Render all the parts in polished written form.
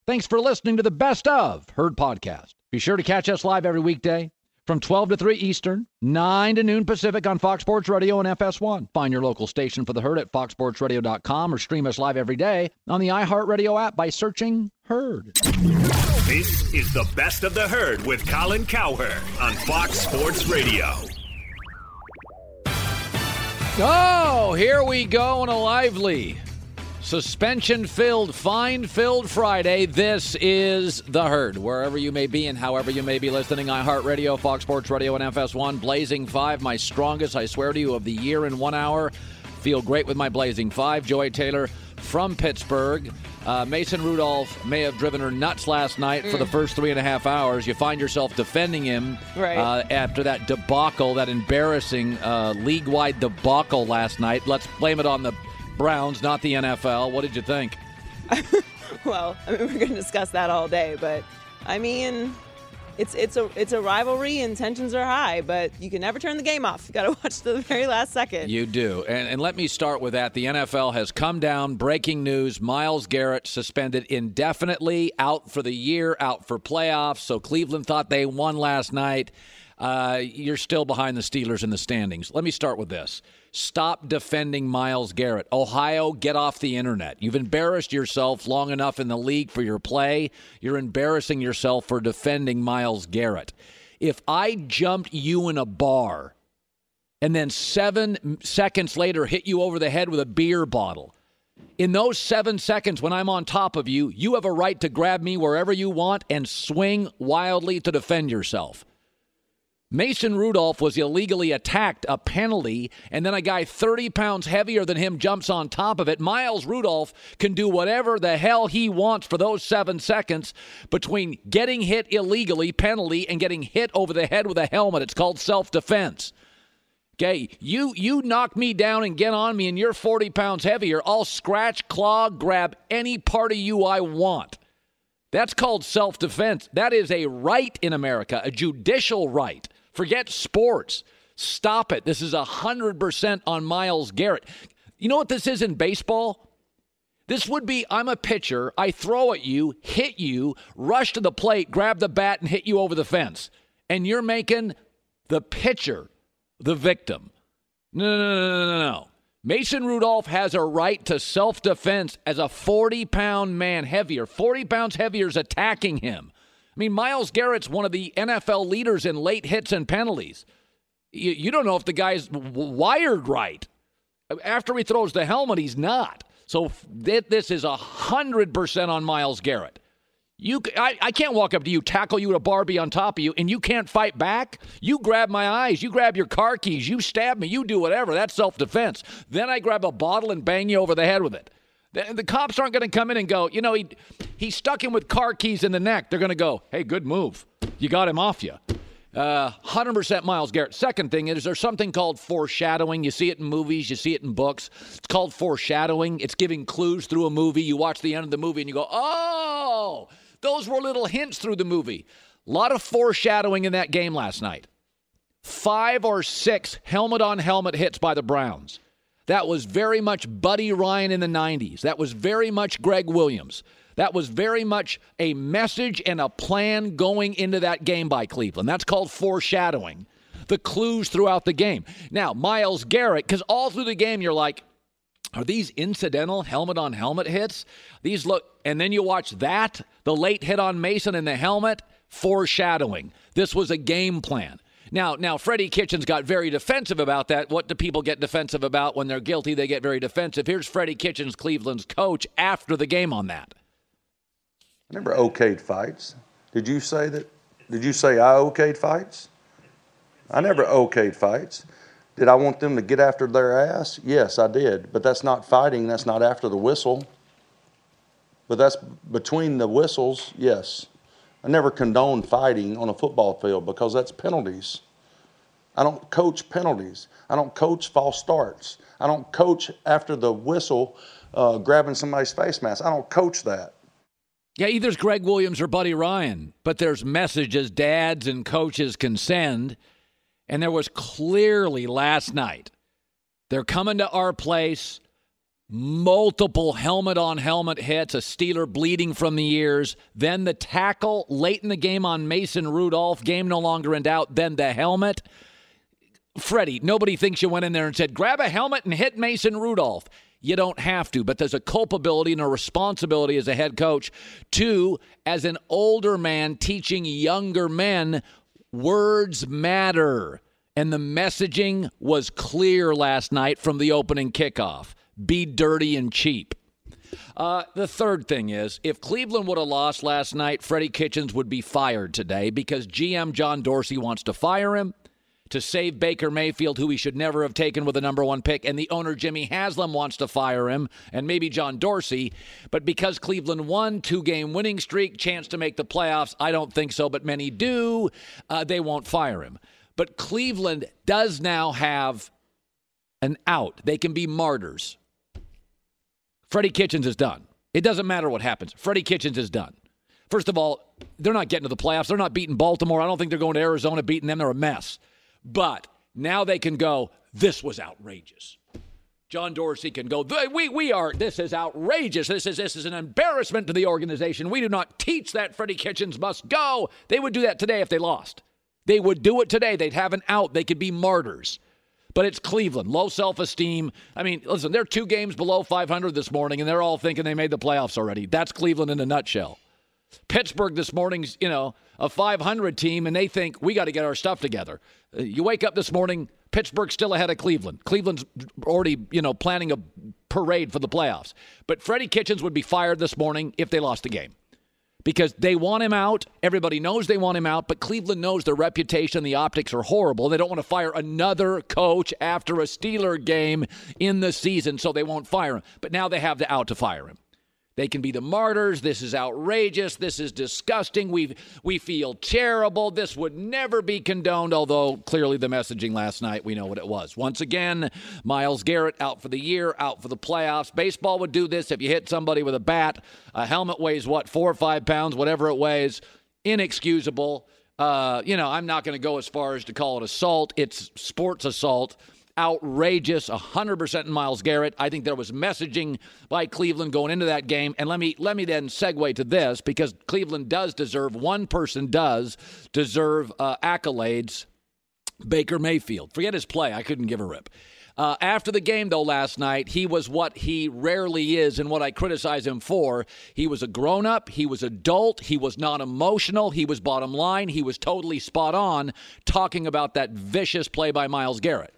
Thanks for listening to the Best of Herd podcast. Be sure to catch us live every weekday from 12 to 3 Eastern, 9 to noon Pacific on Fox Sports Radio and FS1. Find your local station for the Herd at foxsportsradio.com or stream us live every day on the iHeartRadio app by searching Herd. This is the Best of the Herd with Colin Cowherd on Fox Sports Radio. Oh, here we go on a lively, suspension-filled, fine-filled Friday. This is The Herd. Wherever you may be and however you may be listening, iHeartRadio, Fox Sports Radio, and FS1. Blazing 5, my strongest, I swear to you, of the year in 1 hour. Feel great with my Blazing 5. Joy Taylor from Pittsburgh. Mason Rudolph may have driven her nuts last night for the first 3.5 hours. You find yourself defending him after that debacle, that embarrassing league-wide debacle last night. Let's blame it on the Browns, not the NFL. What did you think? Well, I mean, we're going to discuss that all day, but I mean, it's a rivalry and tensions are high, but you can never turn the game off. You got to watch to the very last second. You do. And let me start with that. The NFL has come down. Breaking news. Myles Garrett suspended indefinitely, out for the year, out for playoffs. So Cleveland thought they won last night. You're still behind the Steelers in the standings. Let me start with this. Stop defending Myles Garrett. Ohio, get off the internet. You've embarrassed yourself long enough in the league for your play. You're embarrassing yourself for defending Myles Garrett. If I jumped you in a bar and then 7 seconds later hit you over the head with a beer bottle, in those 7 seconds when I'm on top of you, you have a right to grab me wherever you want and swing wildly to defend yourself. Mason Rudolph was illegally attacked, a penalty, and then a guy 30 pounds heavier than him jumps on top of it. Myles Rudolph can do whatever the hell he wants for those 7 seconds between getting hit illegally, penalty, and getting hit over the head with a helmet. It's called self-defense. Okay, you knock me down and get on me and you're 40 pounds heavier, I'll scratch, claw, grab any part of you I want. That's called self-defense. That is a right in America, a judicial right. Forget sports. Stop it. This is 100% on Myles Garrett. You know what this is in baseball? This would be, I'm a pitcher, I throw at you, hit you, rush to the plate, grab the bat, and hit you over the fence. And you're making the pitcher the victim. No. Mason Rudolph has a right to self-defense as a 40-pound man heavier. 40 pounds heavier is attacking him. I mean, Myles Garrett's one of the NFL leaders in late hits and penalties. You don't know if the guy's wired right. After he throws the helmet, he's not. So this is 100% on Myles Garrett. I can't walk up to you, tackle you at a bar, be on top of you, and you can't fight back? You grab my eyes, you grab your car keys, you stab me, you do whatever. That's self-defense. Then I grab a bottle and bang you over the head with it. The cops aren't going to come in and go, he stuck him with car keys in the neck. They're going to go, hey, good move. You got him off you. 100% Myles Garrett. Second thing is there's something called foreshadowing. You see it in movies. You see it in books. It's called foreshadowing. It's giving clues through a movie. You watch the end of the movie and you go, oh, those were little hints through the movie. A lot of foreshadowing in that game last night. 5 or 6 helmet-on-helmet hits by the Browns. That was very much Buddy Ryan in the 90s. That was very much Greg Williams. That was very much a message and a plan going into that game by Cleveland. That's called foreshadowing. The clues throughout the game. Now, Myles Garrett, because all through the game you're like, are these incidental helmet-on-helmet hits? These look, and then you watch that, the late hit on Mason in the helmet, foreshadowing. This was a game plan. Now, Freddie Kitchens got very defensive about that. What do people get defensive about when they're guilty? They get very defensive. Here's Freddie Kitchens, Cleveland's coach, after the game on that. I never okayed fights. Did you say that? Did you say I okayed fights? I never okayed fights. Did I want them to get after their ass? Yes, I did. But that's not fighting. That's not after the whistle. But that's between the whistles, yes. I never condoned fighting on a football field because that's penalties. I don't coach penalties. I don't coach false starts. I don't coach after the whistle grabbing somebody's face mask. I don't coach that. Yeah, either it's Greg Williams or Buddy Ryan, but there's messages dads and coaches can send, and there was clearly last night, they're coming to our place, multiple helmet-on-helmet hits, a Steeler bleeding from the ears, then the tackle late in the game on Mason Rudolph, game no longer in doubt, then the helmet. Freddie, nobody thinks you went in there and said, grab a helmet and hit Mason Rudolph. You don't have to, but there's a culpability and a responsibility as a head coach to, as an older man teaching younger men, words matter. And the messaging was clear last night from the opening kickoff. Be dirty and cheap. The third thing is, if Cleveland would have lost last night, Freddie Kitchens would be fired today because GM John Dorsey wants to fire him to save Baker Mayfield, who he should never have taken with the number 1 pick, and the owner, Jimmy Haslam, wants to fire him, and maybe John Dorsey. But because Cleveland won, 2-game winning streak, chance to make the playoffs, I don't think so, but many do, they won't fire him. But Cleveland does now have an out. They can be martyrs. Freddie Kitchens is done. It doesn't matter what happens. Freddie Kitchens is done. First of all, they're not getting to the playoffs. They're not beating Baltimore. I don't think they're going to Arizona beating them. They're a mess. But now they can go, this was outrageous. John Dorsey can go, this is outrageous. This is an embarrassment to the organization. We do not teach that Freddie Kitchens must go. They would do that today if they lost. They would do it today. They'd have an out. They could be martyrs. But it's Cleveland. Low self-esteem. I mean, listen, they're 2 games below 500 this morning, and they're all thinking they made the playoffs already. That's Cleveland in a nutshell. Pittsburgh this morning's, a 500 team, and they think we got to get our stuff together. You wake up this morning, Pittsburgh's still ahead of Cleveland. Cleveland's already, planning a parade for the playoffs. But Freddie Kitchens would be fired this morning if they lost the game. Because they want him out. Everybody knows they want him out, but Cleveland knows their reputation, the optics are horrible. They don't want to fire another coach after a Steeler game in the season, so they won't fire him. But now they have the out to fire him. They can be the martyrs. This is outrageous. This is disgusting. We feel terrible. This would never be condoned, although clearly the messaging last night, we know what it was. Once again, Myles Garrett out for the year, out for the playoffs. Baseball would do this if you hit somebody with a bat. A helmet weighs, 4 or 5 pounds, whatever it weighs. Inexcusable. I'm not going to go as far as to call it assault. It's sports assault. Outrageous, 100% in Myles Garrett. I think there was messaging by Cleveland going into that game. And let me then segue to this, because Cleveland does deserve, one person does deserve accolades, Baker Mayfield. Forget his play. I couldn't give a rip. After the game, though, last night, he was what he rarely is and what I criticize him for. He was a grown-up. He was adult. He was not emotional. He was bottom line. He was totally spot on talking about that vicious play by Myles Garrett.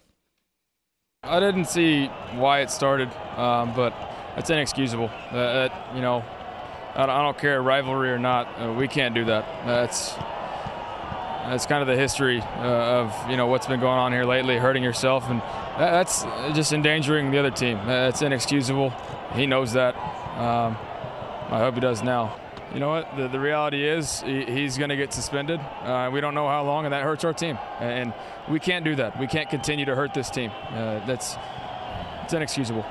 I didn't see why it started, but it's inexcusable. I don't care, rivalry or not. We can't do that. That's kind of the history of what's been going on here lately, hurting yourself, and that's just endangering the other team. That's inexcusable. He knows that. I hope he does now. You know what? The reality is he's going to get suspended. We don't know how long, and that hurts our team. And we can't do that. We can't continue to hurt this team. It's inexcusable.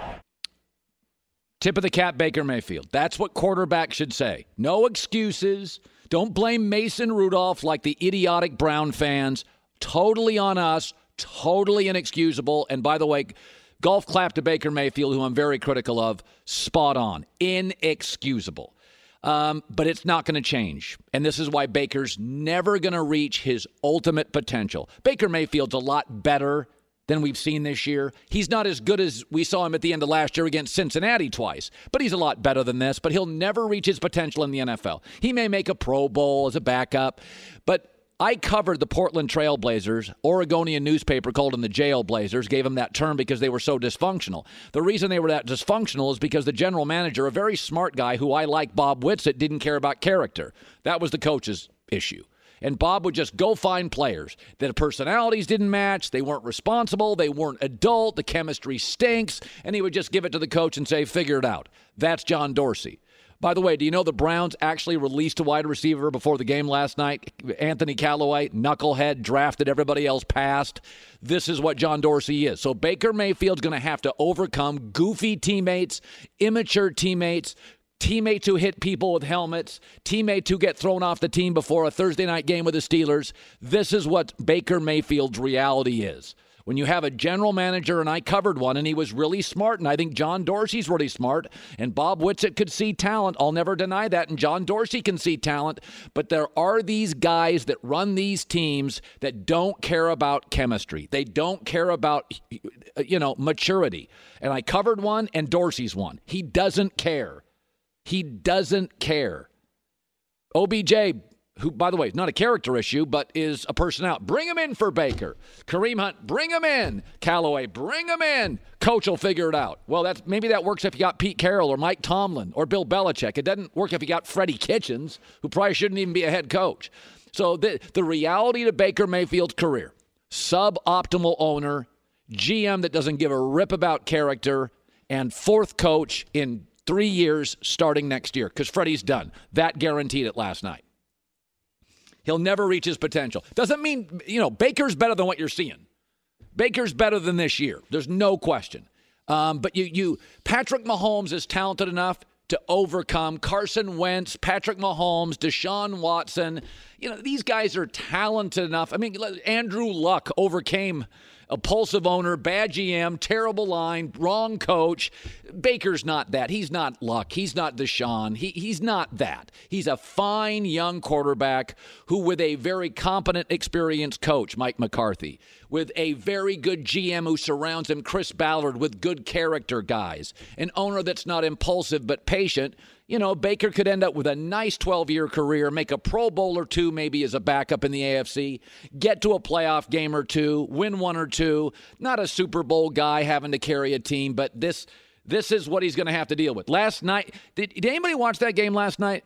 Tip of the cap, Baker Mayfield. That's what quarterbacks should say. No excuses. Don't blame Mason Rudolph like the idiotic Brown fans. Totally on us. Totally inexcusable. And by the way, golf clap to Baker Mayfield, who I'm very critical of. Spot on. Inexcusable. But it's not going to change. And this is why Baker's never going to reach his ultimate potential. Baker Mayfield's a lot better than we've seen this year. He's not as good as we saw him at the end of last year against Cincinnati twice, but he's a lot better than this. But he'll never reach his potential in the NFL. He may make a Pro Bowl as a backup, but I covered the Portland Trail Blazers. Oregonian newspaper called them the Jail Blazers, gave them that term because they were so dysfunctional. The reason they were that dysfunctional is because the general manager, a very smart guy who I like, Bob Whitsitt, didn't care about character. That was the coach's issue. And Bob would just go find players. Their personalities didn't match. They weren't responsible. They weren't adult. The chemistry stinks. And he would just give it to the coach and say, figure it out. That's John Dorsey. By the way, do you know the Browns actually released a wide receiver before the game last night? Anthony Callaway, knucklehead, drafted, everybody else passed. This is what John Dorsey is. So Baker Mayfield's going to have to overcome goofy teammates, immature teammates, teammates who hit people with helmets, teammates who get thrown off the team before a Thursday night game with the Steelers. This is what Baker Mayfield's reality is. When you have a general manager, and I covered one, and he was really smart, and I think John Dorsey's really smart, and Bob Whitsitt could see talent. I'll never deny that, and John Dorsey can see talent, but there are these guys that run these teams that don't care about chemistry. They don't care about, maturity. And I covered one, and Dorsey's one. He doesn't care. He doesn't care. OBJ, who, by the way, is not a character issue, but is a personality. Bring him in for Baker. Kareem Hunt, bring him in. Callaway, bring him in. Coach will figure it out. Well, maybe that works if you got Pete Carroll or Mike Tomlin or Bill Belichick. It doesn't work if you got Freddie Kitchens, who probably shouldn't even be a head coach. So the reality to Baker Mayfield's career, suboptimal owner, GM that doesn't give a rip about character, and fourth coach in 3 years starting next year, because Freddie's done. That guaranteed it last night. He'll never reach his potential. Doesn't mean, Baker's better than what you're seeing. Baker's better than this year. There's no question. But Patrick Mahomes is talented enough to overcome Carson Wentz, Patrick Mahomes, Deshaun Watson. These guys are talented enough. I mean, Andrew Luck overcame a impulsive owner, bad GM, terrible line, wrong coach. Baker's not that. He's not Luck. He's not Deshaun. He's not that. He's a fine young quarterback who, with a very competent, experienced coach, Mike McCarthy, with a very good GM who surrounds him, Chris Ballard, with good character guys, an owner that's not impulsive but patient. Baker could end up with a nice 12-year career, make a Pro Bowl or two maybe as a backup in the AFC, get to a playoff game or two, win one or two. Not a Super Bowl guy having to carry a team, but this is what he's going to have to deal with. Last night, did anybody watch that game last night?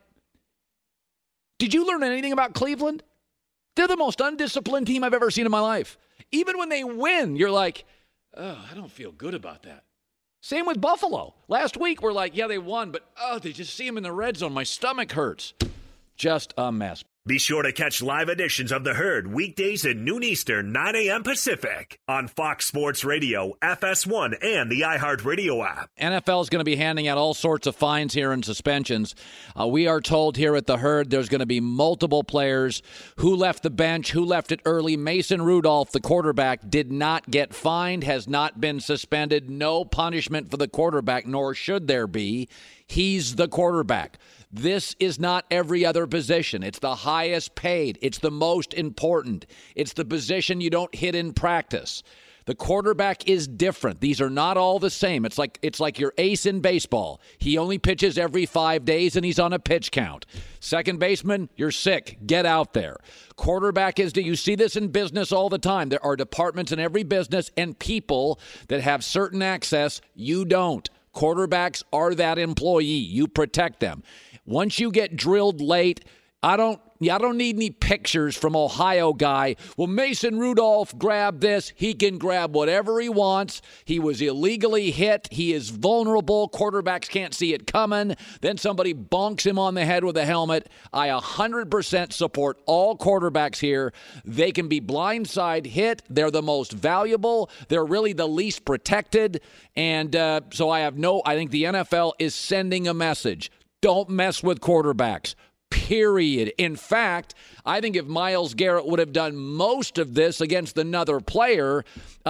Did you learn anything about Cleveland? They're the most undisciplined team I've ever seen in my life. Even when they win, you're like, oh, I don't feel good about that. Same with Buffalo. Last week, we're like, yeah, they won, but, they just see them in the red zone. My stomach hurts. Just a mess. Be sure to catch live editions of The Herd weekdays at noon Eastern, 9 a.m. Pacific on Fox Sports Radio, FS1, and the iHeartRadio app. NFL is going to be handing out all sorts of fines here and suspensions. We are told here at The Herd there's going to be multiple players who left the bench, who left it early. Mason Rudolph, the quarterback, did not get fined, has not been suspended. No punishment for the quarterback, nor should there be. He's the quarterback. This is not every other position. It's the highest paid. It's the most important. It's the position you don't hit in practice. The quarterback is different. These are not all the same. It's like your ace in baseball. He only pitches every 5 days, and he's on a pitch count. Second baseman, you're sick. Get out there. Quarterback you see this in business all the time. There are departments in every business and people that have certain access. You don't. Quarterbacks are that employee. You protect them. Once you get drilled late, I don't need any pictures from Ohio guy. Well, Mason Rudolph grabbed this. He can grab whatever he wants. He was illegally hit. He is vulnerable. Quarterbacks can't see it coming. Then somebody bonks him on the head with a helmet. I 100% support all quarterbacks here. They can be blindside hit. They're the most valuable. They're really the least protected. And so I think the NFL is sending a message. Don't mess with quarterbacks. Period. In fact, I think if Myles Garrett would have done most of this against another player,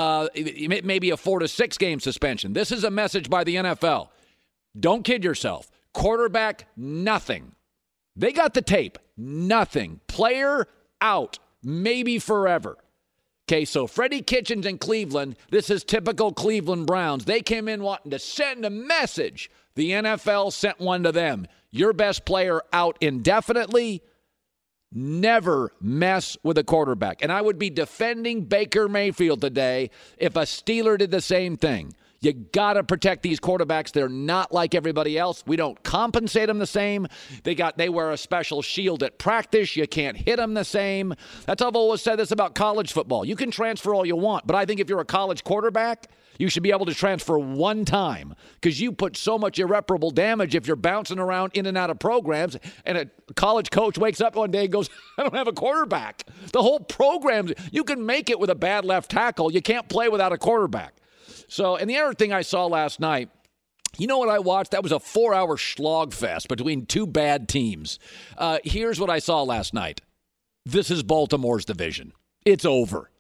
it may be a 4 to 6 game suspension. This is a message by the NFL. Don't kid yourself. Quarterback, nothing. They got the tape. Nothing. Player, out. Maybe forever. Okay, so Freddie Kitchens in Cleveland, this is typical Cleveland Browns. They came in wanting to send a message. The NFL sent one to them. Your best player out indefinitely. Never mess with a quarterback. And I would be defending Baker Mayfield today if a Steeler did the same thing. You got to protect these quarterbacks. They're not like everybody else. We don't compensate them the same. They wear a special shield at practice. You can't hit them the same. That's how I've always said this about college football. You can transfer all you want, but I think if you're a college quarterback, you should be able to transfer one time because you put so much irreparable damage if you're bouncing around in and out of programs and a college coach wakes up one day and goes, I don't have a quarterback. The whole program, you can make it with a bad left tackle. You can't play without a quarterback. So, and the other thing I saw last night, you know what I watched? That was a 4-hour slogfest between two bad teams. Here's what I saw last night. This is Baltimore's division. It's over.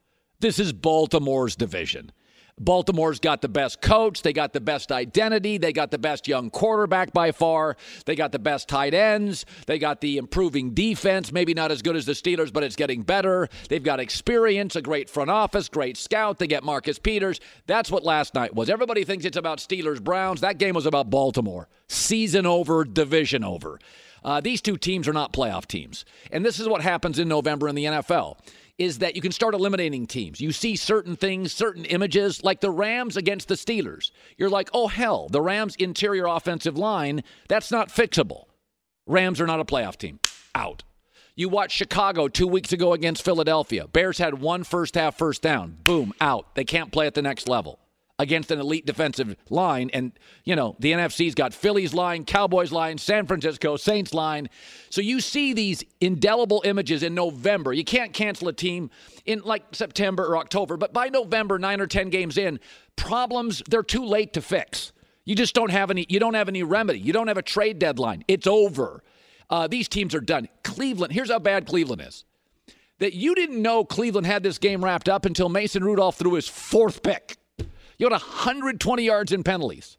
This is Baltimore's division. Baltimore's got the best coach. They got the best identity. They got the best young quarterback by far. They got the best tight ends. They got the improving defense. Maybe not as good as the Steelers, but it's getting better. They've got experience, a great front office, great scout. They get Marcus Peters. That's what last night was. Everybody thinks it's about Steelers-Browns. That game was about Baltimore. Season over, division over. These two teams are not playoff teams. And this is what happens in November in the NFL. Is that you can start eliminating teams. You see certain things, certain images, like the Rams against the Steelers. You're like, oh, hell, the Rams' interior offensive line, that's not fixable. Rams are not a playoff team. Out. You watch Chicago 2 weeks ago against Philadelphia. Bears had one first-half first down. Boom, out. They can't play at the next level against an elite defensive line. And, you know, the NFC's got Phillies line, Cowboys line, San Francisco, Saints line. So you see these indelible images in November. You can't cancel a team in like September or October, but by November, 9 or 10 games in, problems, they're too late to fix. You just don't have any remedy. You don't have a trade deadline. It's over. These teams are done. Cleveland, here's how bad Cleveland is. That you didn't know Cleveland had this game wrapped up until Mason Rudolph threw his fourth pick. You had 120 yards in penalties.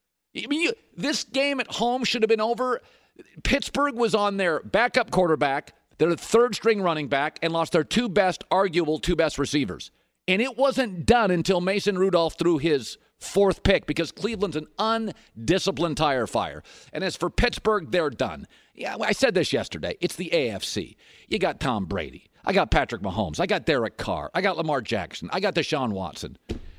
I mean, this game at home should have been over. Pittsburgh was on their backup quarterback, their third-string running back, and lost their two best receivers. And it wasn't done until Mason Rudolph threw his fourth pick because Cleveland's an undisciplined tire fire. And as for Pittsburgh, they're done. Yeah, I said this yesterday. It's the AFC. You got Tom Brady. I got Patrick Mahomes. I got Derek Carr. I got Lamar Jackson. I got Deshaun Watson.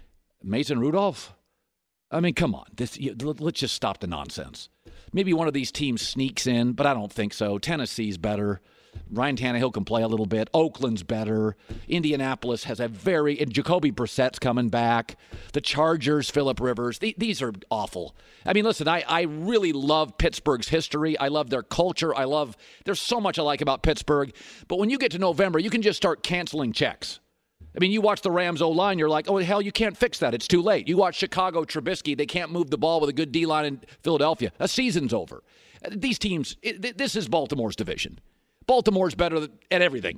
Mason Rudolph? I mean, come on. Let's just stop the nonsense. Maybe one of these teams sneaks in, but I don't think so. Tennessee's better. Ryan Tannehill can play a little bit. Oakland's better. Indianapolis has and Jacoby Brissett's coming back. The Chargers, Phillip Rivers. These are awful. I mean, listen, I really love Pittsburgh's history. I love their culture. There's so much I like about Pittsburgh. But when you get to November, you can just start canceling checks. I mean, you watch the Rams O-line, you're like, oh, hell, you can't fix that. It's too late. You watch Chicago, Trubisky, they can't move the ball with a good D-line in Philadelphia. A season's over. These teams, this is Baltimore's division. Baltimore's better at everything.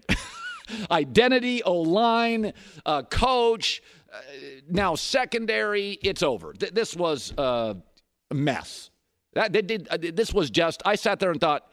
Identity, O-line, coach, now secondary, it's over. This was a mess. This was just, I sat there and thought,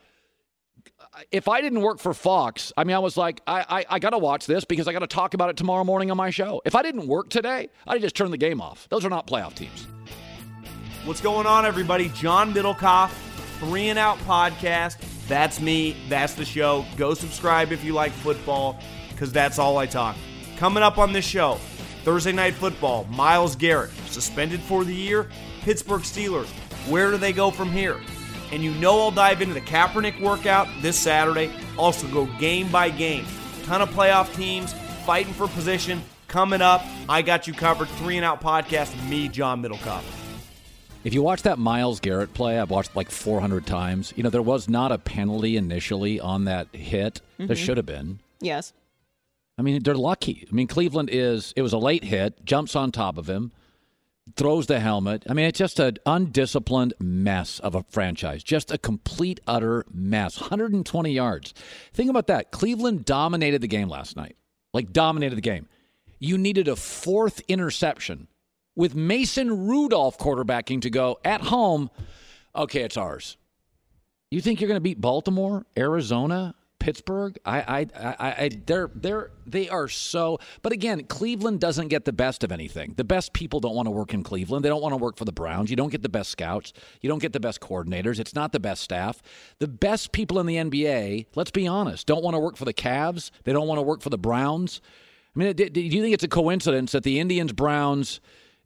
if I didn't work for Fox, I mean, I was like, I got to watch this because I got to talk about it tomorrow morning on my show. If I didn't work today, I'd just turn the game off. Those are not playoff teams. What's going on, everybody? John Middlecoff, 3 and Out Podcast. That's me. That's the show. Go subscribe if you like football because that's all I talk. Coming up on this show, Thursday Night Football, Myles Garrett, suspended for the year, Pittsburgh Steelers. Where do they go from here? And you know I'll dive into the Kaepernick workout this Saturday. Also go game by game. Ton of playoff teams fighting for position. Coming up, I got you covered. 3 and Out Podcast with me, John Middlecoff. If you watch that Myles Garrett play, I've watched like 400 times. You know, there was not a penalty initially on that hit. Mm-hmm. There should have been. Yes. I mean, they're lucky. I mean, Cleveland it was a late hit, jumps on top of him, throws the helmet. I mean, it's just an undisciplined mess of a franchise. Just a complete, utter mess. 120 yards. Think about that. Cleveland dominated the game last night. Like, dominated the game. You needed a fourth interception with Mason Rudolph quarterbacking to go at home. Okay, it's ours. You think you're going to beat Baltimore, Arizona, Pittsburgh? They are so. But again, Cleveland doesn't get the best of anything. The best people don't want to work in Cleveland. They don't want to work for the Browns. You don't get the best scouts. You don't get the best coordinators. It's not the best staff. The best people in the NBA, let's be honest, don't want to work for the Cavs. They don't want to work for the Browns. I mean, do you think it's a coincidence that the Indians, Browns,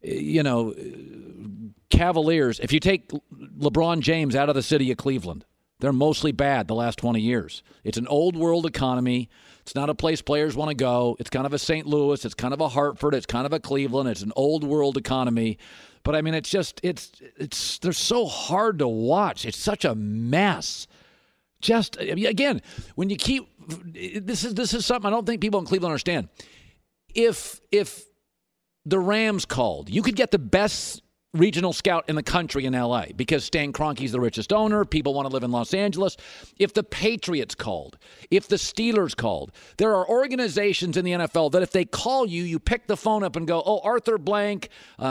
Cavaliers, if you take LeBron James out of the city of Cleveland, they're mostly bad the last 20 years. It's an old world economy. It's not a place players want to go. It's kind of a St. Louis. It's kind of a Hartford. It's kind of a Cleveland. It's an old world economy. But I mean, they're so hard to watch. It's such a mess. Just, again, when you keep, this is something I don't think people in Cleveland understand. If the Rams called, you could get the best regional scout in the country in L.A. because Stan Kroenke's the richest owner. People want to live in Los Angeles. If the Patriots called, if the Steelers called, there are organizations in the NFL that if they call you, you pick the phone up and go, oh, Arthur Blank,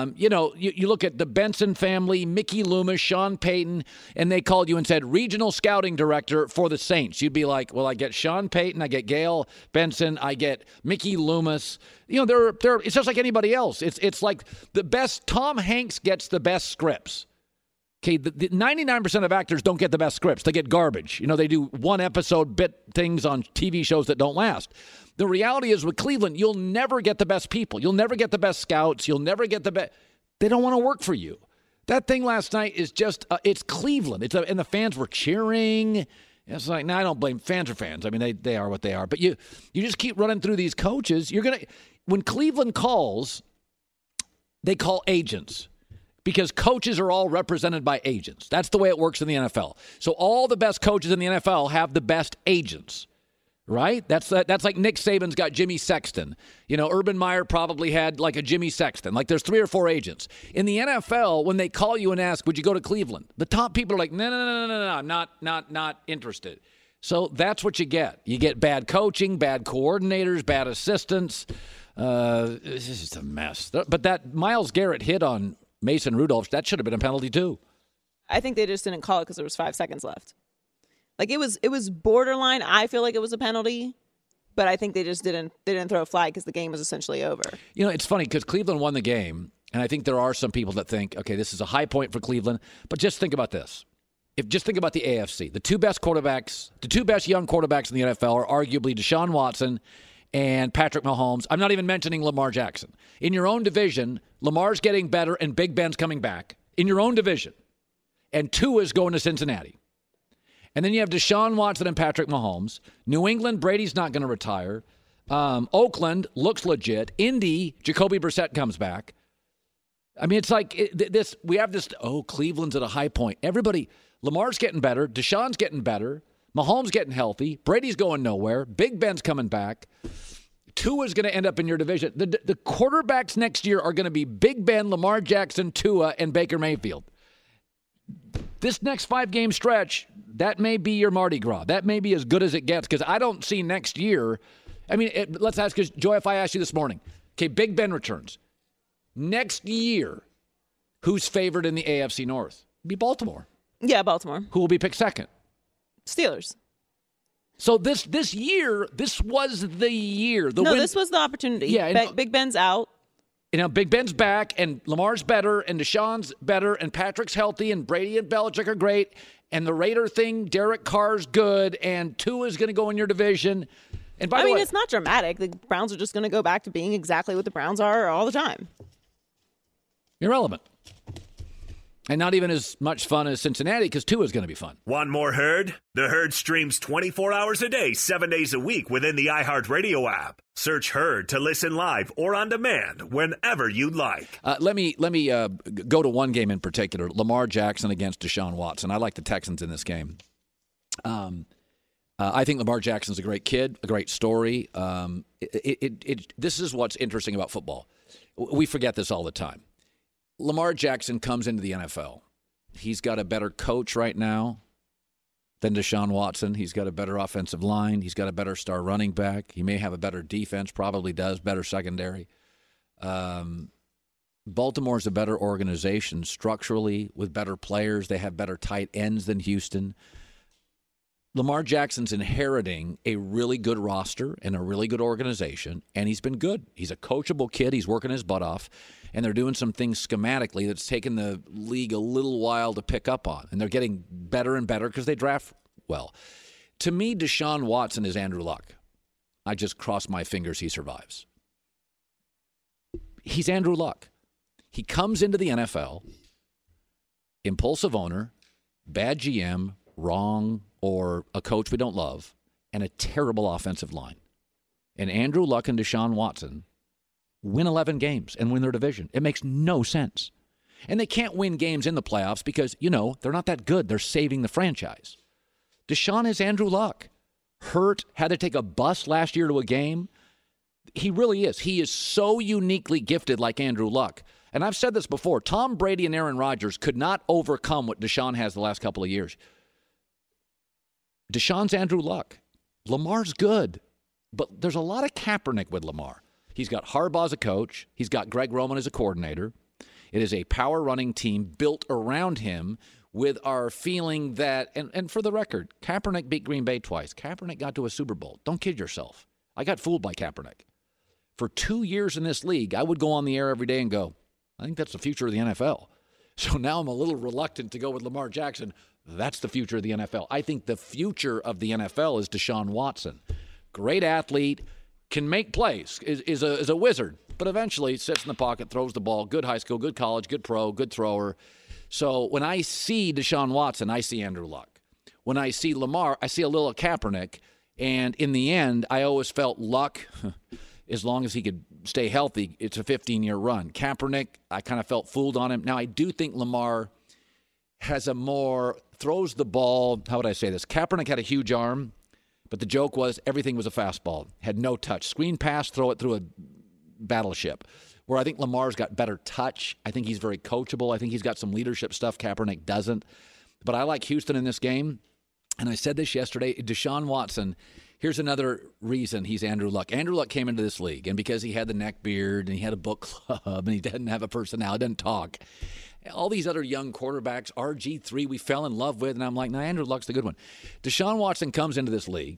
you look at the Benson family, Mickey Loomis, Sean Payton, and they called you and said, regional scouting director for the Saints. You'd be like, well, I get Sean Payton, I get Gail Benson, I get Mickey Loomis. It's just like anybody else. It's like the best. Tom Hanks gets the best scripts. Okay, the 99% of actors don't get the best scripts. They get garbage. They do one episode bit things on TV shows that don't last. The reality is with Cleveland, you'll never get the best people. You'll never get the best scouts. You'll never get the best. They don't want to work for you. That thing last night is just, it's Cleveland. And the fans were cheering. It's like, no, I don't blame fans are fans. I mean, they are what they are. But you just keep running through these coaches. When Cleveland calls, they call agents because coaches are all represented by agents. That's the way it works in the NFL. So all the best coaches in the NFL have the best agents, right? That's like Nick Saban's got Jimmy Sexton. Urban Meyer probably had like a Jimmy Sexton. Like there's 3 or 4 agents. In the NFL, when they call you and ask, would you go to Cleveland? The top people are like, no, I'm not interested. So that's what you get. You get bad coaching, bad coordinators, bad assistants. This is just a mess. But that Myles Garrett hit on Mason Rudolph, that should have been a penalty too. I think they just didn't call it because there was 5 seconds left. Like it was borderline. I feel like it was a penalty, but I think they didn't throw a flag because the game was essentially over. It's funny because Cleveland won the game, and I think there are some people that think, okay, this is a high point for Cleveland, but just think about this. Just think about the AFC. The 2 best quarterbacks, the 2 best young quarterbacks in the NFL are arguably Deshaun Watson and Patrick Mahomes. I'm not even mentioning Lamar Jackson. In your own division, Lamar's getting better and Big Ben's coming back. In your own division. And Tua's going to Cincinnati. And then you have Deshaun Watson and Patrick Mahomes. New England, Brady's not going to retire. Oakland looks legit. Indy, Jacoby Brissett comes back. I mean, it's like this. We have this, Cleveland's at a high point. Everybody, Lamar's getting better. Deshaun's getting better. Mahomes getting healthy. Brady's going nowhere. Big Ben's coming back. Tua's going to end up in your division. The quarterbacks next year are going to be Big Ben, Lamar Jackson, Tua, and Baker Mayfield. This next 5-game stretch, that may be your Mardi Gras. That may be as good as it gets because I don't see next year. I mean, let's ask, because Joy, if I asked you this morning, okay, Big Ben returns. Next year, who's favored in the AFC North? It'd be Baltimore. Yeah, Baltimore. Who will be picked second? Steelers. So this year, this was the year. This was the opportunity. Yeah, Big Ben's out. Big Ben's back, and Lamar's better, and Deshaun's better, and Patrick's healthy, and Brady and Belichick are great, and the Raider thing, Derek Carr's good, and Tua's going to go in your division. And by the way, it's not dramatic. The Browns are just going to go back to being exactly what the Browns are all the time. Irrelevant. And not even as much fun as Cincinnati because Tua is going to be fun. Want more Herd? The Herd streams 24 hours a day, 7 days a week within the iHeartRadio app. Search Herd to listen live or on demand whenever you like. Let me go to one game in particular, Lamar Jackson against Deshaun Watson. I like the Texans in this game. I think Lamar Jackson's a great kid, a great story. This is what's interesting about football. We forget this all the time. Lamar Jackson comes into the NFL. He's got a better coach right now than Deshaun Watson. He's got a better offensive line. He's got a better star running back. He may have a better defense, probably does, better secondary. Baltimore's a better organization structurally with better players. They have better tight ends than Houston. Lamar Jackson's inheriting a really good roster and a really good organization, and he's been good. He's a coachable kid. He's working his butt off, and they're doing some things schematically that's taken the league a little while to pick up on, and they're getting better and better because they draft well. To me, Deshaun Watson is Andrew Luck. I just cross my fingers he survives. He's Andrew Luck. He comes into the NFL, impulsive owner, bad GM, wrong, or a coach we don't love, and a terrible offensive line. And Andrew Luck and Deshaun Watson win 11 games and win their division. It makes no sense. And they can't win games in the playoffs because, they're not that good. They're saving the franchise. Deshaun is Andrew Luck. Hurt, had to take a bus last year to a game. He really is. He is so uniquely gifted like Andrew Luck. And I've said this before, Tom Brady and Aaron Rodgers could not overcome what Deshaun has the last couple of years. Deshaun's Andrew Luck. Lamar's good, but there's a lot of Kaepernick with Lamar. He's got Harbaugh as a coach. He's got Greg Roman as a coordinator. It is a power-running team built around him with our feeling that, and for the record, Kaepernick beat Green Bay twice. Kaepernick got to a Super Bowl. Don't kid yourself. I got fooled by Kaepernick. For 2 years in this league, I would go on the air every day and go, I think that's the future of the NFL. So now I'm a little reluctant to go with Lamar Jackson. That's the future of the NFL. I think the future of the NFL is Deshaun Watson. Great athlete, can make plays, is a wizard, but eventually sits in the pocket, throws the ball, good high school, good college, good pro, good thrower. So when I see Deshaun Watson, I see Andrew Luck. When I see Lamar, I see a little Kaepernick. And in the end, I always felt Luck, as long as he could stay healthy, it's a 15-year run. Kaepernick, I kind of felt fooled on him. Now, I do think Lamar has a more, throws the ball, how would I say this? Kaepernick had a huge arm, but the joke was everything was a fastball. Had no touch. Screen pass, throw it through a battleship. Where I think Lamar's got better touch. I think he's very coachable. I think he's got some leadership stuff Kaepernick doesn't. But I like Houston in this game. And I said this yesterday, Deshaun Watson, here's another reason he's Andrew Luck. Andrew Luck came into this league, and because he had the neck beard and he had a book club and he didn't have a personality, didn't talk. All these other young quarterbacks, RG3, we fell in love with, and I'm like, no, Andrew Luck's the good one. Deshaun Watson comes into this league.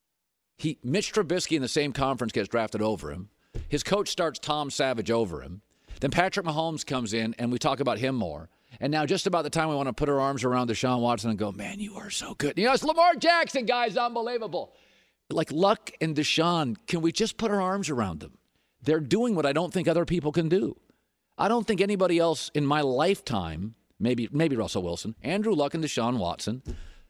Mitch Trubisky in the same conference gets drafted over him. His coach starts Tom Savage over him. Then Patrick Mahomes comes in, and we talk about him more. And now just about the time we want to put our arms around Deshaun Watson and go, man, you are so good. You know, it's Lamar Jackson, guys, unbelievable. Like Luck and Deshaun, can we just put our arms around them? They're doing what I don't think other people can do. I don't think anybody else in my lifetime, maybe Russell Wilson, Andrew Luck and Deshaun Watson.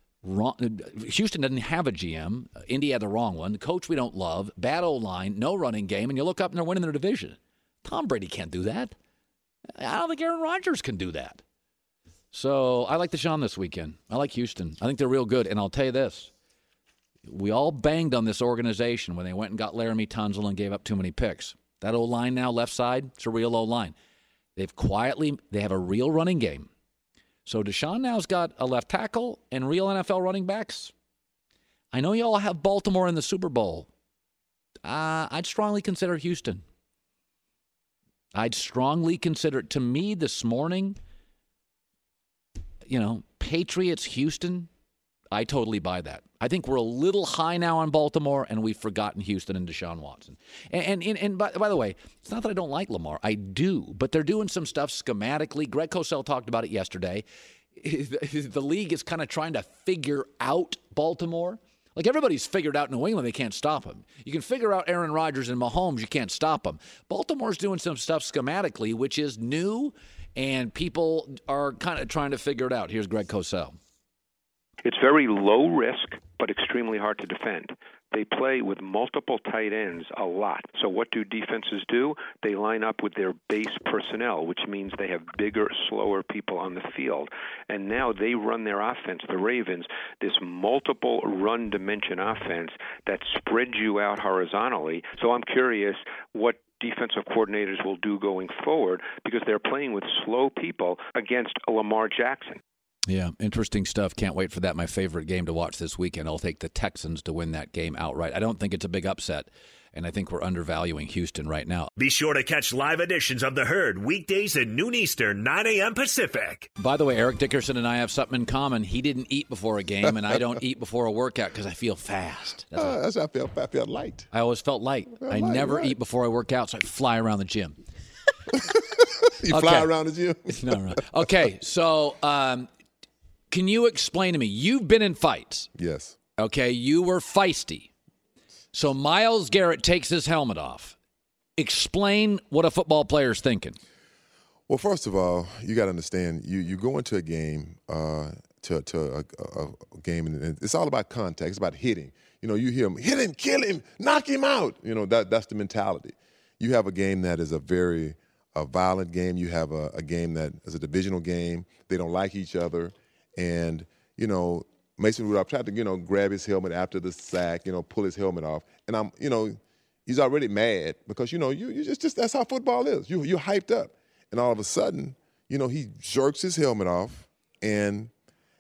Houston doesn't have a GM. Indy had the wrong one. The coach we don't love. Bad O-line. No running game. And you look up and they're winning their division. Tom Brady can't do that. I don't think Aaron Rodgers can do that. So I like Deshaun this weekend. I like Houston. I think they're real good. And I'll tell you this. We all banged on this organization when they went and got Laramie Tunsil and gave up too many picks. That O-line now, left side, it's a real O-line. They have a real running game. So Deshaun now's got a left tackle and real NFL running backs. I know you all have Baltimore in the Super Bowl. I'd strongly consider Houston. I'd strongly consider, to me this morning, Patriots, Houston, I totally buy that. I think we're a little high now on Baltimore, and we've forgotten Houston and Deshaun Watson. And by the way, it's not that I don't like Lamar. I do, but they're doing some stuff schematically. Greg Cosell talked about it yesterday. The league is kind of trying to figure out Baltimore. Like everybody's figured out New England, they can't stop him. You can figure out Aaron Rodgers and Mahomes, you can't stop them. Baltimore's doing some stuff schematically, which is new, and people are kind of trying to figure it out. Here's Greg Cosell. It's very low risk, but extremely hard to defend. They play with multiple tight ends a lot. So what do defenses do? They line up with their base personnel, which means they have bigger, slower people on the field. And now they run their offense, the Ravens, this multiple run dimension offense that spreads you out horizontally. So I'm curious what defensive coordinators will do going forward because they're playing with slow people against a Lamar Jackson. Yeah, interesting stuff. Can't wait for that. My favorite game to watch this weekend. I'll take the Texans to win that game outright. I don't think it's a big upset, and I think we're undervaluing Houston right now. Be sure to catch live editions of The Herd weekdays at noon Eastern, 9 a.m. Pacific. By the way, Eric Dickerson and I have something in common. He didn't eat before a game, and I don't eat before a workout because I feel fast. That's how I felt light. I always felt light. I never eat before I work out, so I fly around the gym. Fly around the gym? No. Okay, so can you explain to me? You've been in fights. Yes. Okay, you were feisty. So Myles Garrett takes his helmet off. Explain what a football player's thinking. Well, first of all, you got to understand, you go into a game, to a game, and it's all about contact. It's about hitting. You hear him, hit him, kill him, knock him out. That's the mentality. You have a game that is a very violent game. You have a game that is a divisional game. They don't like each other. And, Mason Rudolph tried to, grab his helmet after the sack, pull his helmet off. And he's already mad because, you just that's how football is. You're hyped up. and all of a sudden, he jerks his helmet off, and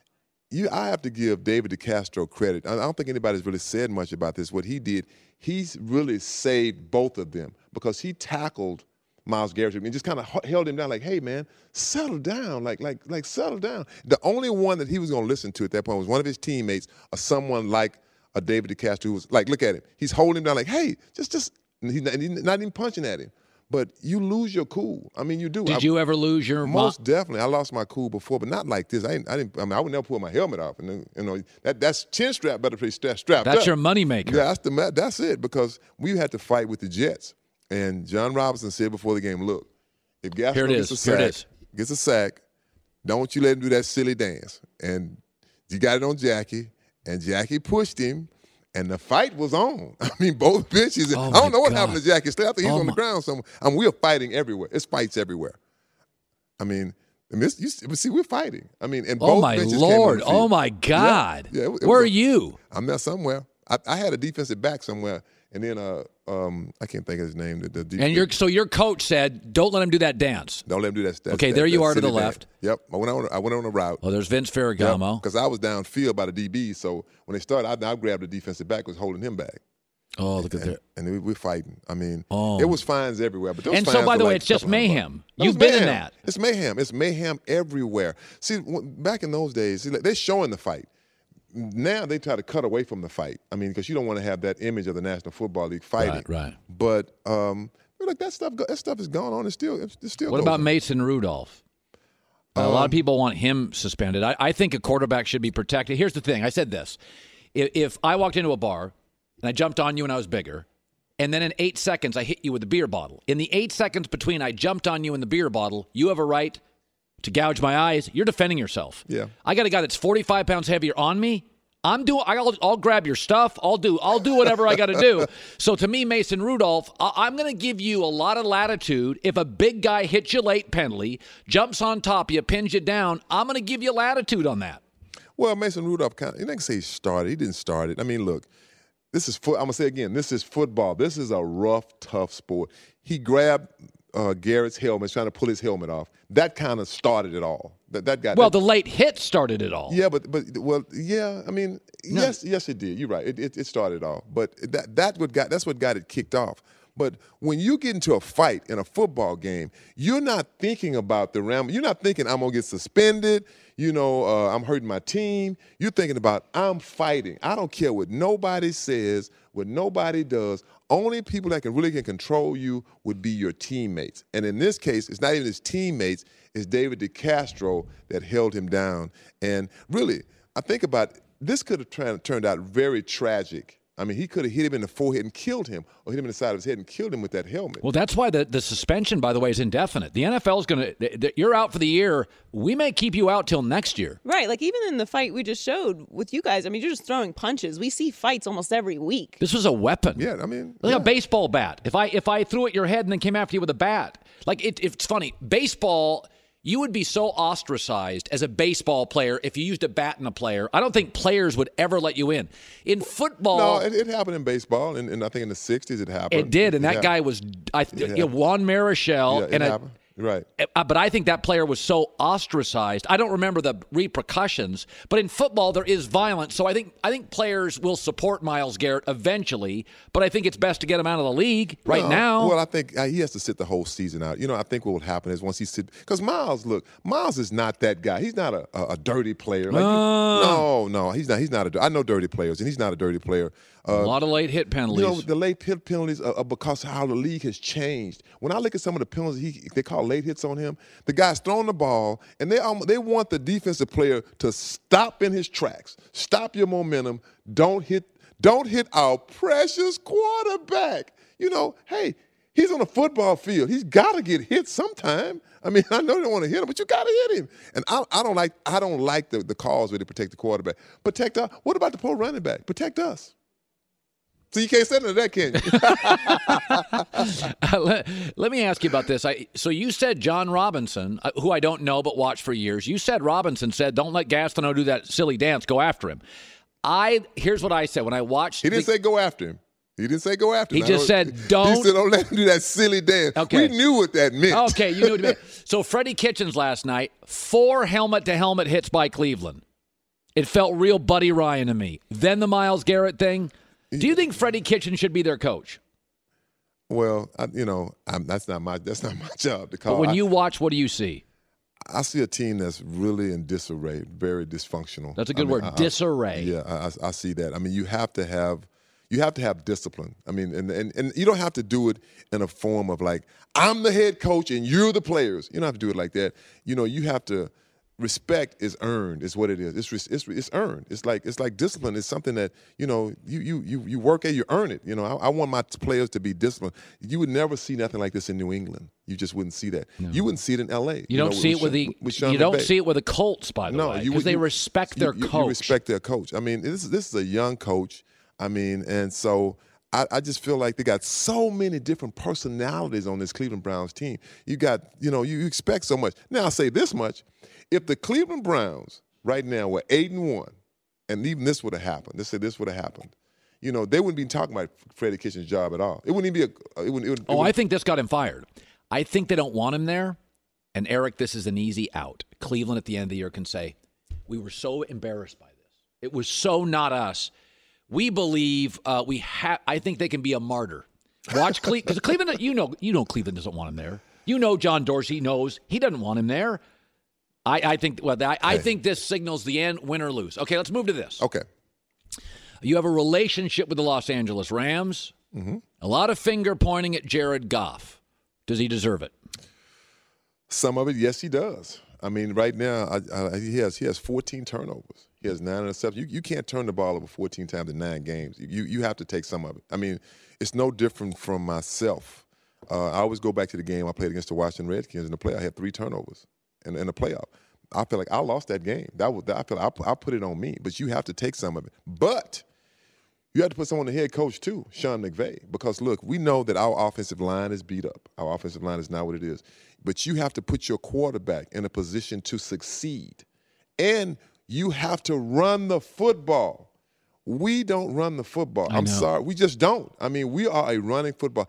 I have to give David DeCastro credit. I don't think anybody's really said much about this. What he did, he's really saved both of them because he tackled Myles Garrett and just kind of held him down like, hey, man, settle down, like settle down. The only one that he was going to listen to at that point was one of his teammates or someone like a David DeCastro who was like, look at him. He's holding him down like, hey, just he's not even punching at him. But you lose your cool. I mean, you do. Did you ever lose your most definitely. I lost my cool before, but not like this. I would never pull my helmet off. And that's chin strap better be strapped up. That's your moneymaker. Yeah, that's it, because we had to fight with the Jets. And John Robinson said before the game, look, if Gaston gets a sack, don't you let him do that silly dance. And you got it on Jackie, and Jackie pushed him. And the fight was on. I mean, both benches. I don't know what happened to Jackie Slay. I think he's on the ground somewhere. We're fighting everywhere. It's fights everywhere. I mean, we're fighting. I mean, and both benches came on the field. Oh, my God. Yeah, where are you? I'm there somewhere. I had a defensive back somewhere, and then I can't think of his name. So your coach said, don't let him do that dance. Don't let him do that. Okay, there you are to the left. Yep, I went on a route. Oh, there's Vince Ferragamo. Because I was downfield by the DB, so when they started, I grabbed the defensive back, was holding him back. Oh, look at that. And we're fighting. I mean, it was fines everywhere. But those so, by the way, it's just mayhem. You've been in that. It's mayhem. It's mayhem everywhere. See, back in those days, they're showing the fight. Now they try to cut away from the fight. I mean, because you don't want to have that image of the National Football League fighting. Right. But like that stuff is going on. It's still. What about Mason Rudolph? A lot of people want him suspended. I think a quarterback should be protected. Here's the thing. I said this. If I walked into a bar and I jumped on you when I was bigger, and then in 8 seconds I hit you with a beer bottle, in the 8 seconds between I jumped on you and the beer bottle, you have a right to gouge my eyes. You're defending yourself. Yeah. I got a guy that's 45 pounds heavier on me. I'll grab your stuff. I'll do whatever I got to do. So to me, Mason Rudolph, I'm going to give you a lot of latitude. If a big guy hits you late penalty, jumps on top of you, pins you down, I'm going to give you latitude on that. Well, Mason Rudolph, you can say he started. He didn't start it. I mean, look, I'm going to say again, this is football. This is a rough, tough sport. He grabbed Garrett's helmet, trying to pull his helmet off. That kind of started it all. The late hit started it all. Yeah, yeah. I mean, no. Yes, it did. You're right. It started it all. But that's what got it kicked off. But when you get into a fight in a football game, you're not thinking about the round. You're not thinking I'm gonna get suspended. I'm hurting my team. You're thinking about I'm fighting. I don't care what nobody says, what nobody does. Only people that really can control you would be your teammates. And in this case, it's not even his teammates. It's David DeCastro that held him down. And really, I think about this could have turned out very tragic. I mean, he could have hit him in the forehead and killed him, or hit him in the side of his head and killed him with that helmet. Well, that's why the suspension, by the way, is indefinite. The NFL is going to – you're out for the year. We may keep you out till next year. Right. Like, even in the fight we just showed with you guys, I mean, you're just throwing punches. We see fights almost every week. This was a weapon. Yeah, I mean – like a baseball bat. If I threw at your head and then came after you with a bat. Like, it's funny. Baseball – you would be so ostracized as a baseball player if you used a bat in a player. I don't think players would ever let you in. In football... No, it happened in baseball, and I think in the 60s it happened. It did, and that guy was Juan Marichal. Yeah, it happened. Right. But I think that player was so ostracized. I don't remember the repercussions, but in football there is violence. So I think players will support Myles Garrett eventually, but I think it's best to get him out of the league now. Well, I think he has to sit the whole season out. I think what will happen is once he sits – because Myles is not that guy. He's not a dirty player. No, he's not. I know dirty players, and he's not a dirty player. A lot of late hit penalties. The late hit penalties are because of how the league has changed. When I look at some of the penalties they call late hits on him, the guy's throwing the ball, and they want the defensive player to stop in his tracks, stop your momentum, don't hit our precious quarterback. Hey, he's on a football field. He's got to get hit sometime. I mean, I know they don't want to hit him, but you got to hit him. And I don't like the calls where they protect the quarterback. Protect us. What about the poor running back? Protect us. So you can't say none of that, can you? Let me ask you about this. So you said John Robinson, who I don't know but watched for years. You said Robinson said, "Don't let Gastineau do that silly dance. Go after him." Here's what I said when I watched. He didn't say go after him. He didn't say go after him. He just said don't. He said don't let him do that silly dance. Okay. We knew what that meant. Okay, you knew what it meant. So Freddie Kitchens last night, 4 helmet-to-helmet hits by Cleveland. It felt real Buddy Ryan to me. Then the Myles Garrett thing. Do you think Freddie Kitchens should be their coach? Well, that's not my job to call. But when you watch, what do you see? I see a team that's really in disarray, very dysfunctional. That's a good word, disarray. Yeah, I see that. I mean, you have to have discipline. I mean, and you don't have to do it in a form of like, I'm the head coach and you're the players. You don't have to do it like that. You have to. Respect is earned, is what it is. It's earned. It's like discipline. It's something that you work at, you earn it. I want my players to be disciplined. You would never see nothing like this in New England. You just wouldn't see that. No. You wouldn't see it in L.A. You don't see it with the Colts, by the way, because they respect their coach. You respect their coach. I mean, this is a young coach. I mean, and so. I just feel like they got so many different personalities on this Cleveland Browns team. You got, you expect so much. Now, I'll say this much. If the Cleveland Browns right now were 8-1, and even this would have happened, let's say this would have happened, they wouldn't be talking about Freddie Kitchens' job at all. It wouldn't even be I think this got him fired. I think they don't want him there. And, Eric, this is an easy out. Cleveland at the end of the year can say, we were so embarrassed by this. It was so not us. We believe I think they can be a martyr. Watch Cleveland, because Cleveland, you know Cleveland doesn't want him there. John Dorsey knows he doesn't want him there. I think this signals the end, win or lose. Okay, let's move to this. Okay. You have a relationship with the Los Angeles Rams. Mm-hmm. A lot of finger pointing at Jared Goff. Does he deserve it? Some of it, yes, he does. I mean, right now, he has 14 turnovers. He has 9 interceptions. You can't turn the ball over 14 times in 9 games. You have to take some of it. I mean, it's no different from myself. I always go back to the game I played against the Washington Redskins in the playoff. I had 3 turnovers in the playoff. I feel like I lost that game. I put it on me. But you have to take some of it. But you have to put someone on the head coach too, Sean McVay. Because, look, we know that our offensive line is beat up. Our offensive line is not what it is. But you have to put your quarterback in a position to succeed. And you have to run the football. We don't run the football. I'm sorry. We just don't. I mean, we are a running football.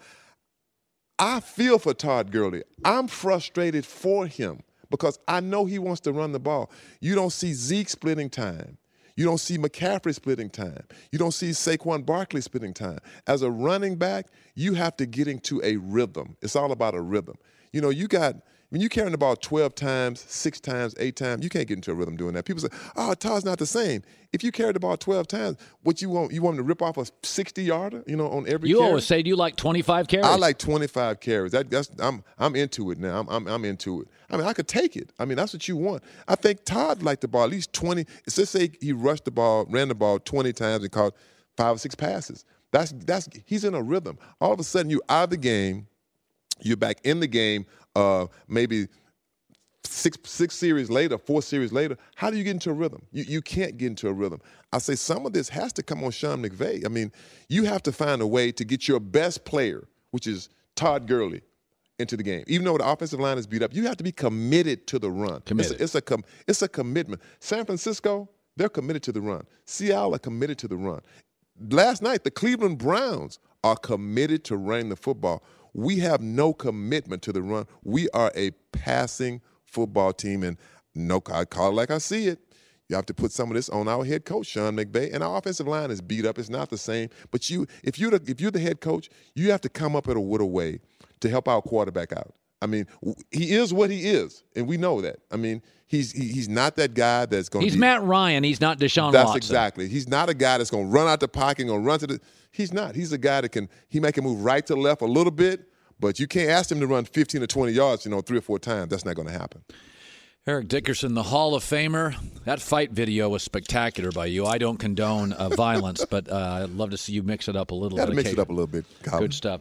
I feel for Todd Gurley. I'm frustrated for him because I know he wants to run the ball. You don't see Zeke splitting time. You don't see McCaffrey splitting time. You don't see Saquon Barkley splitting time. As a running back, you have to get into a rhythm. It's all about a rhythm. When you're carrying the ball 12 times, 6 times, 8 times, you can't get into a rhythm doing that. People say, Todd's not the same. If you carry the ball 12 times, what you want him to rip off a 60-yarder, on every carry? You always say, do you like 25 carries? I like 25 carries. I'm into it now. I'm into it. I mean, I could take it. I mean, that's what you want. I think Todd liked the ball at least 20. Let's say he ran the ball 20 times and caught 5 or 6 passes. He's in a rhythm. All of a sudden, you're out of the game. You're back in the game. Maybe 6 series later, 4 series later, how do you get into a rhythm? You can't get into a rhythm. I say some of this has to come on Sean McVay. I mean, you have to find a way to get your best player, which is Todd Gurley, into the game. Even though the offensive line is beat up, you have to be committed to the run. It's a commitment. San Francisco, they're committed to the run. Seattle are committed to the run. Last night, the Cleveland Browns are committed to running the football. We have no commitment to the run. We are a passing football team, and I call it like I see it. You have to put some of this on our head coach, Sean McVay, and our offensive line is beat up. It's not the same. But if you're the head coach, you have to come up with a way to help our quarterback out. I mean, he is what he is, and we know that. I mean, he's not that guy that's going to He's Matt Ryan. He's not Deshaun Watson. That's exactly. He's not a guy that's going to run out the pocket and going to run to the – he's not. He's a guy that can move right to left a little bit, but you can't ask him to run 15 or 20 yards, 3 or 4 times. That's not going to happen. Eric Dickerson, the Hall of Famer. That fight video was spectacular by you. I don't condone violence, but I'd love to see you mix it up a little bit. Got to mix it up a little bit, Colin. Good stuff.